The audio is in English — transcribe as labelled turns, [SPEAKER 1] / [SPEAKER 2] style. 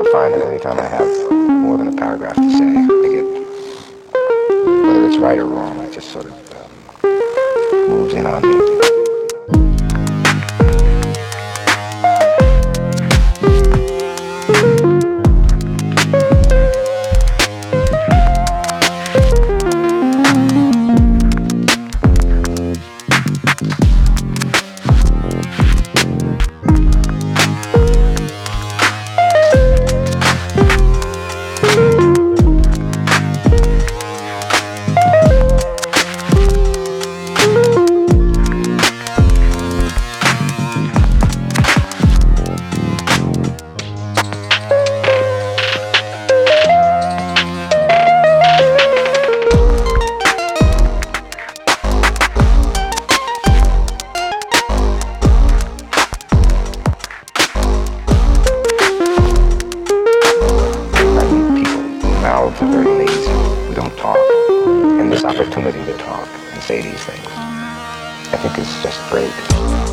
[SPEAKER 1] find that anytime I have more than a paragraph to say, I get, whether it's right or wrong, it just sort of moves in on me. Mouths are very lazy. We don't talk. And this opportunity to talk and say these things, I think is just great.